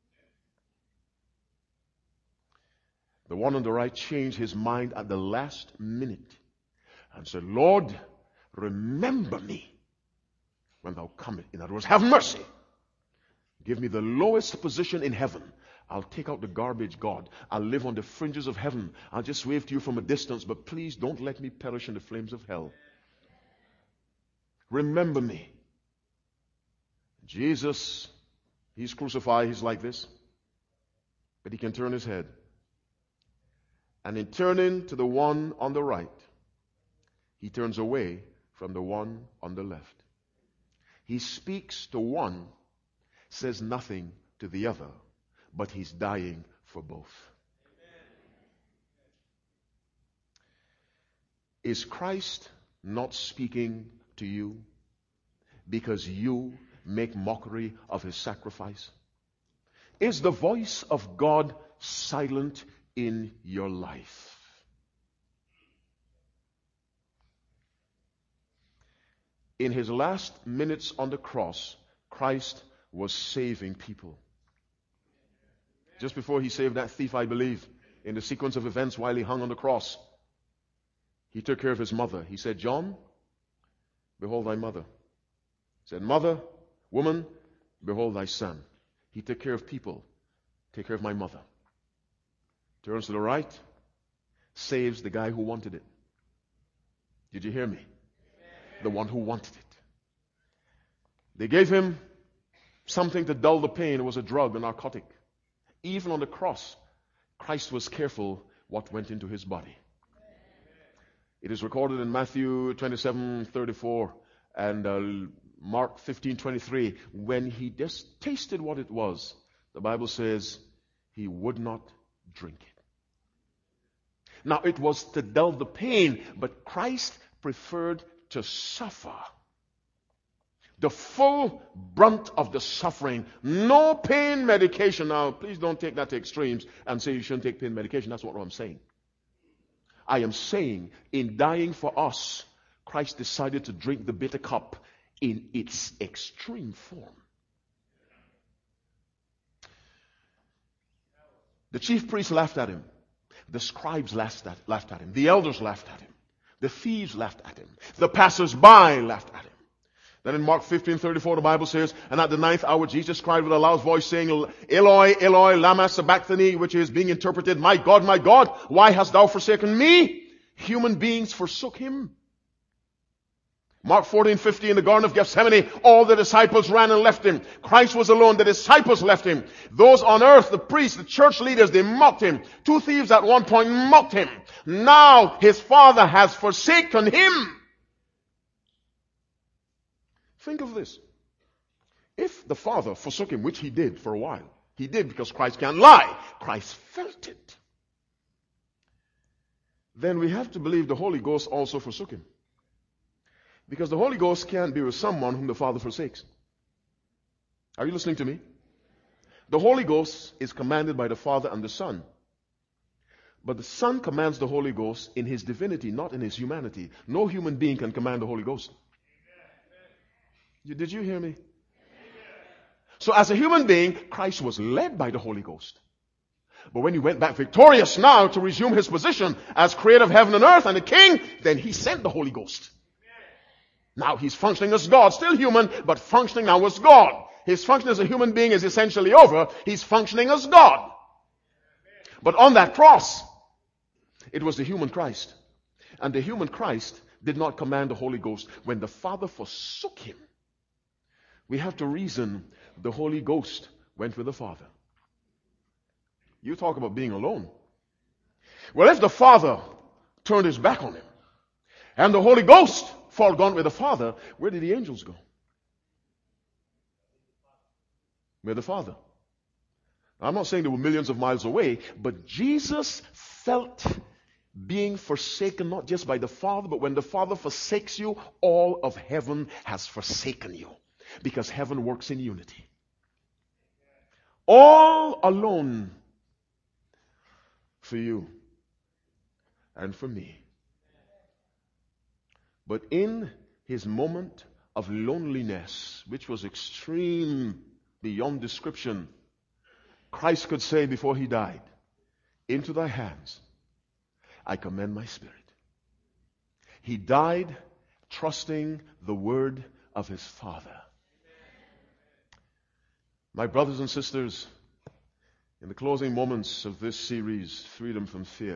The one on the right changed his mind at the last minute and said, Lord, remember me when thou comest. In other words, have mercy. Give me the lowest position in heaven. I'll take out the garbage, God. I'll live on the fringes of heaven. I'll just wave to you from a distance, but please don't let me perish in the flames of hell. Remember me. Jesus, he's crucified, he's like this, but he can turn his head. And in turning to the one on the right, he turns away from the one on the left. He speaks to one, says nothing to the other, but he's dying for both. Is Christ not speaking to you because you make mockery of his sacrifice? Is the voice of God silent in your life? In his last minutes on the cross, Christ was saving people. Just before he saved that thief, I believe, in the sequence of events while he hung on the cross, he took care of his mother. He said, John, behold thy mother. He said, Mother, woman, behold thy son. He took care of people. Take care of my mother. Turns to the right, saves the guy who wanted it. Did you hear me? The one who wanted it. They gave him something to dull the pain. It was a drug, a narcotic. Even on the cross, Christ was careful what went into his body. It is recorded in Matthew twenty-seven thirty-four and uh, Mark fifteen twenty-three. When he just tasted what it was, the Bible says he would not drink it. Now, it was to dull the pain, but Christ preferred to suffer the full brunt of the suffering. No pain medication. Now, please don't take that to extremes and say you shouldn't take pain medication. That's not what I'm saying. I am saying in dying for us, Christ decided to drink the bitter cup in its extreme form. The chief priests laughed at him. The scribes laughed at, laughed at him. The elders laughed at him. The thieves laughed at him. The passers-by laughed at him. Then in Mark fifteen thirty-four, the Bible says, and at the ninth hour Jesus cried with a loud voice saying, Eloi, Eloi, lama sabachthani, which is being interpreted, my God, my God, why hast thou forsaken me? Human beings forsook him. Mark fourteen fifty, in the Garden of Gethsemane, all the disciples ran and left him. Christ was alone. The disciples left him. Those on earth, the priests, the church leaders, they mocked him. Two thieves at one point mocked him. Now his Father has forsaken him. Think of this. If the Father forsook him, which he did for a while, he did because Christ can't lie. Christ felt it. Then we have to believe the Holy Ghost also forsook him. Because the Holy Ghost can't be with someone whom the Father forsakes. Are you listening to me? The Holy Ghost is commanded by the Father and the Son. But the Son commands the Holy Ghost in his divinity, not in his humanity. No human being can command the Holy Ghost. You, did you hear me? So as a human being, Christ was led by the Holy Ghost. But when he went back victorious now to resume his position as creator of heaven and earth and a king, then he sent the Holy Ghost. Now he's functioning as God, still human, but functioning now as God. His function as a human being is essentially over. He's functioning as God. But on that cross, it was the human Christ. And the human Christ did not command the Holy Ghost. When the Father forsook him, we have to reason the Holy Ghost went with the Father. You talk about being alone. Well, if the Father turned his back on him and the Holy Ghost fall gone with the Father, where did the angels go? With the Father. I'm not saying they were millions of miles away, but Jesus felt being forsaken not just by the Father, but when the Father forsakes you, all of heaven has forsaken you. Because heaven works in unity. All alone for you and for me. But in his moment of loneliness, which was extreme beyond description, Christ could say before he died, into thy hands I commend my spirit. He died trusting the word of his Father. My brothers and sisters, in the closing moments of this series, Freedom from Fear,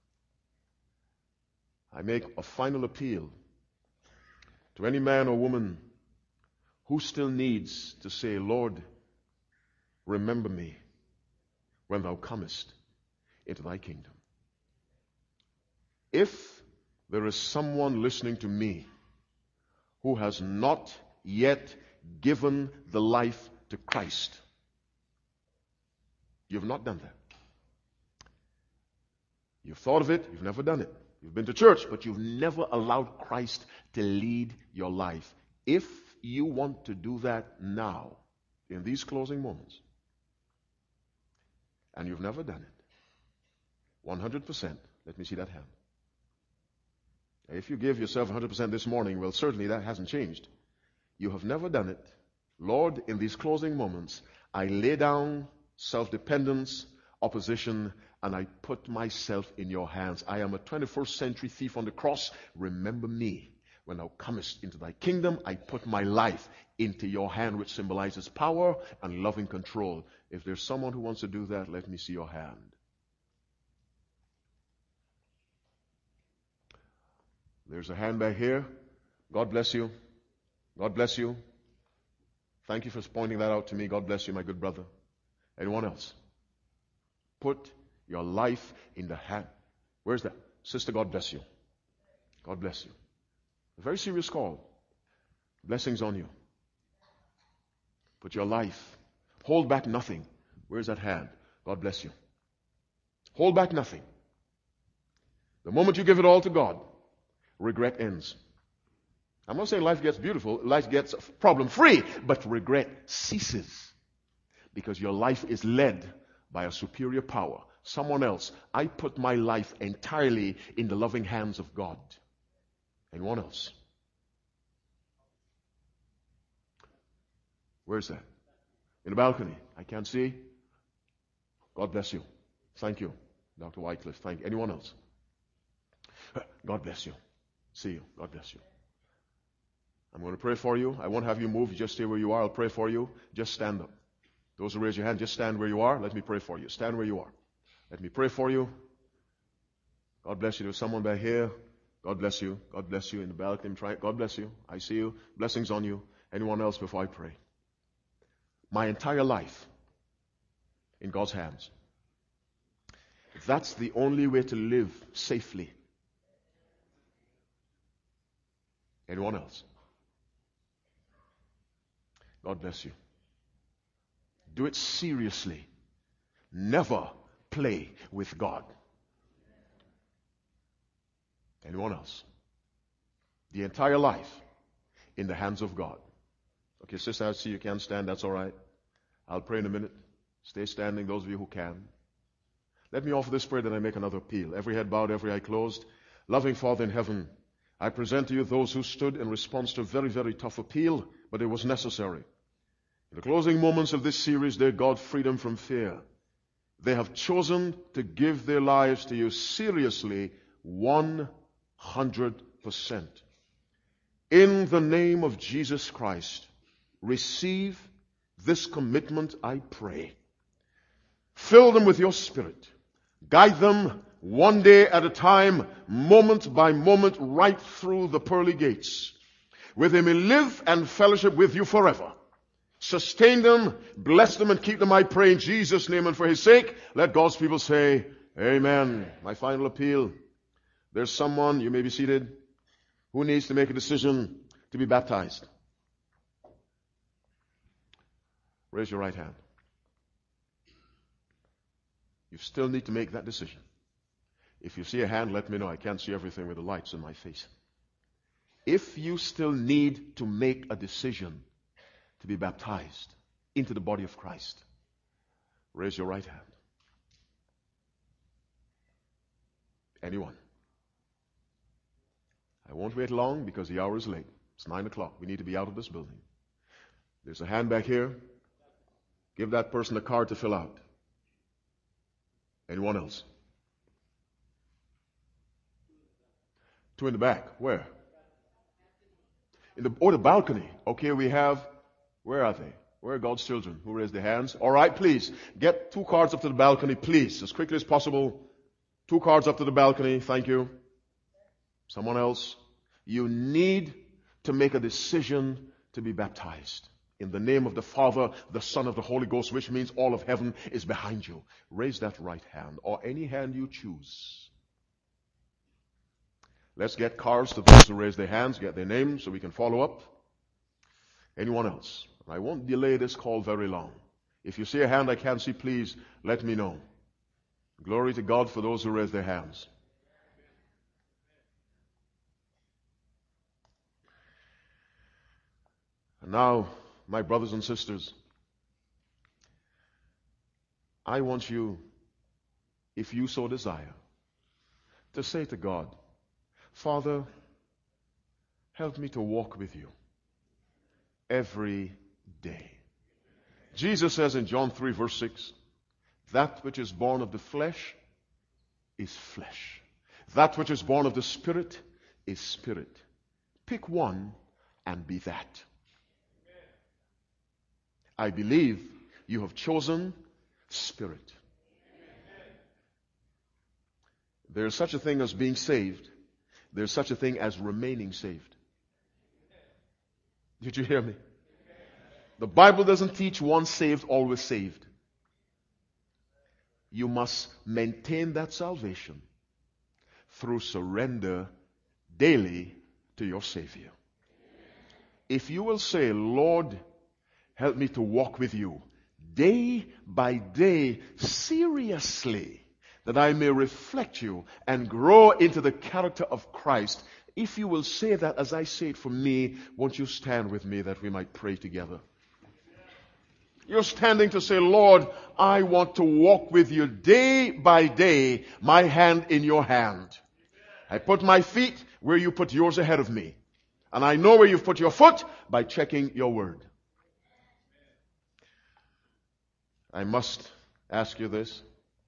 I make a final appeal to any man or woman who still needs to say, Lord, remember me when thou comest into thy kingdom. If there is someone listening to me who has not yet given the life to Christ, you've not done that. You've thought of it, you've never done it. You've been to church, but you've never allowed Christ to lead your life. If you want to do that now, in these closing moments, and you've never done it, one hundred percent, let me see that hand. If you give yourself one hundred percent this morning, well, certainly that hasn't changed. You have never done it. Lord, in these closing moments, I lay down self-dependence, opposition, and I put myself in your hands. I am a twenty-first century thief on the cross. Remember me when thou comest into thy kingdom. I put my life into your hand, which symbolizes power and loving control. If there's someone who wants to do that, let me see your hand. There's a hand back here. God bless you. God bless you. Thank you for pointing that out to me. God bless you, my good brother. Anyone else? Put your life in the hand. Where's that? Sister, God bless you. God bless you. A very serious call. Blessings on you. Put your life. Hold back nothing. Where's that hand? God bless you. Hold back nothing. The moment you give it all to God, regret ends. I'm not saying life gets beautiful, life gets problem-free, but regret ceases because your life is led by a superior power, someone else. I put my life entirely in the loving hands of God. Anyone else? Where's that? In the balcony. I can't see. God bless you. Thank you, Doctor Wycliffe. Thank you. Anyone else? God bless you. See you. God bless you. I'm going to pray for you. I won't have you move. Just stay where you are. I'll pray for you. Just stand up. Those who raise your hand, just stand where you are. Let me pray for you. Stand where you are. Let me pray for you. God bless you. There's someone back here. God bless you. God bless you in the balcony. Try. God bless you. I see you. Blessings on you. Anyone else before I pray? My entire life in God's hands. That's the only way to live safely. Anyone else? God bless you. Do it seriously. Never play with God. Anyone else? The entire life in the hands of God. Okay, sister, I see you can't stand. That's all right. I'll pray in a minute. Stay standing, those of you who can. Let me offer this prayer, then I make another appeal. Every head bowed, every eye closed. Loving Father in heaven, I present to you those who stood in response to a very, very tough appeal, but it was necessary. In the closing moments of this series, dear God, freedom from fear. They have chosen to give their lives to you seriously, one hundred percent. In the name of Jesus Christ, receive this commitment, I pray. Fill them with your Spirit. Guide them one day at a time, moment by moment, right through the pearly gates, where they may live and fellowship with you forever. Sustain them, bless them, and keep them, I pray, in Jesus' name, and for his sake, let God's people say, amen. My final appeal. There's someone, you may be seated, who needs to make a decision to be baptized. Raise your right hand. You still need to make that decision. If you see a hand, let me know. I can't see everything with the lights in my face. If you still need to make a decision to be baptized into the body of Christ, raise your right hand. Anyone? I won't wait long because the hour is late. It's nine o'clock. We need to be out of this building. There's a hand back here. Give that person a card to fill out. Anyone else? Two in the back. Where? In the, oh, the balcony. Okay, we have, where are they? Where are God's children who raised their hands? All right, please. Get two cards up to the balcony, please, as quickly as possible. Two cards up to the balcony. Thank you. Someone else. You need to make a decision to be baptized. In the name of the Father, the Son, of the Holy Ghost, which means all of heaven is behind you. Raise that right hand, or any hand you choose. Let's get cards to those who raise their hands, get their names so we can follow up. Anyone else? I won't delay this call very long. If you see a hand I can't see, please let me know. Glory to God for those who raise their hands. And now, my brothers and sisters, I want you, if you so desire, to say to God, Father, help me to walk with you every day. Jesus says in John three verse six, that which is born of the flesh is flesh. That which is born of the Spirit is spirit. Pick one and be that. I believe you have chosen Spirit. There is such a thing as being saved. There is such a thing as remaining saved. Did you hear me? The Bible doesn't teach once saved, always saved. You must maintain that salvation through surrender daily to your Savior. If you will say, Lord, help me to walk with you day by day, seriously, that I may reflect you and grow into the character of Christ. If you will say that as I say it for me, won't you stand with me that we might pray together? You're standing to say, Lord, I want to walk with you day by day, my hand in your hand. I put my feet where you put yours ahead of me. And I know where you've put your foot by checking your word. I must ask you this.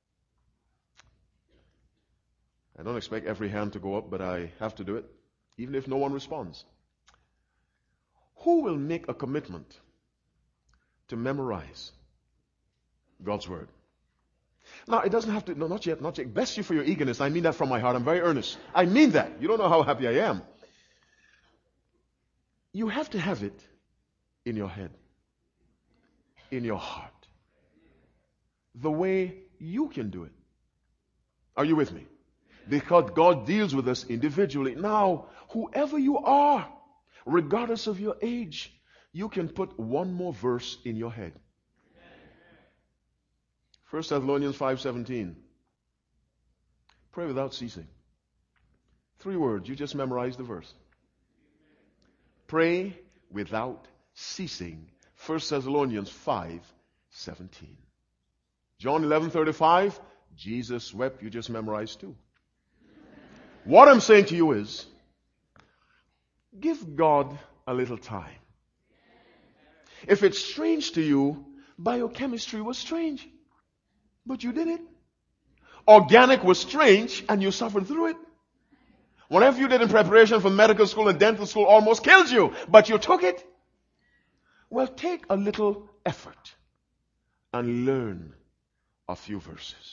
I don't expect every hand to go up, but I have to do it, even if no one responds. Who will make a commitment to memorize God's word? Now, it doesn't have to, no, not yet, not yet. Bless you for your eagerness. I mean that from my heart. I'm very earnest. I mean that. You don't know how happy I am. You have to have it in your head, in your heart, the way you can do it. Are you with me? Because God deals with us individually. Now, whoever you are, regardless of your age, you can put one more verse in your head. First Thessalonians five seventeen. Pray without ceasing. Three words. You just memorize the verse. Pray without ceasing. First Thessalonians five seventeen. John eleven thirty-five. Jesus wept. You just memorized too. What I'm saying to you is, give God a little time. If it's strange to you, biochemistry was strange. But you did it. Organic was strange and you suffered through it. Whatever you did in preparation for medical school and dental school almost killed you, but you took it. Well, take a little effort and learn a few verses.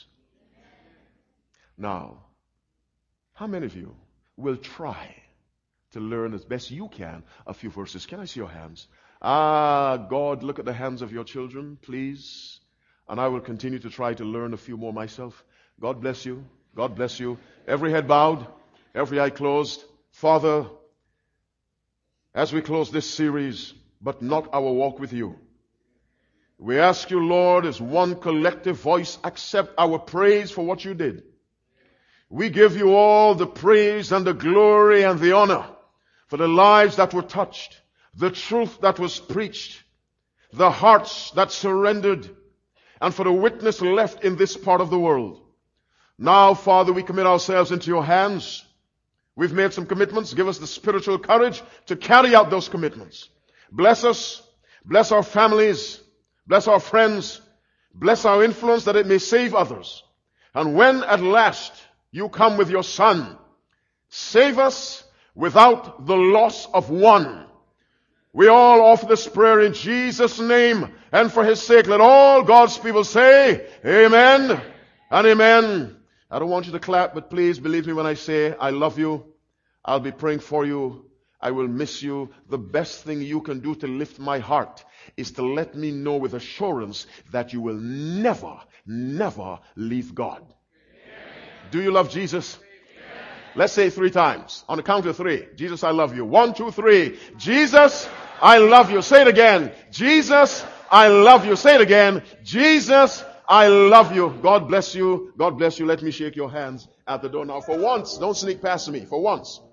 Now, how many of you will try to learn as best you can a few verses? Can I see your hands? Ah, God, look at the hands of your children, please. And I will continue to try to learn a few more myself. God bless you. God bless you. Every head bowed, every eye closed. Father, as we close this series, but not our walk with you, we ask you, Lord, as one collective voice, accept our praise for what you did. We give you all the praise and the glory and the honor for the lives that were touched, the truth that was preached, the hearts that surrendered, and for the witness left in this part of the world. Now, Father, we commit ourselves into your hands. We've made some commitments. Give us the spiritual courage to carry out those commitments. Bless us. Bless our families. Bless our friends. Bless our influence that it may save others. And when at last you come with your Son, save us without the loss of one. We all offer this prayer in Jesus' name, and for his sake, let all God's people say, amen and amen. I don't want you to clap, but please believe me when I say, I love you. I'll be praying for you. I will miss you. The best thing you can do to lift my heart is to let me know with assurance that you will never, never leave God. Amen. Do you love Jesus? Amen. Let's say it three times. On the count of three. Jesus, I love you. One, two, three. Jesus, I love you. Say it again. Jesus, I love you. Say it again. Jesus, I love you. God bless you. God bless you. Let me shake your hands at the door now. For once, don't sneak past me. For once.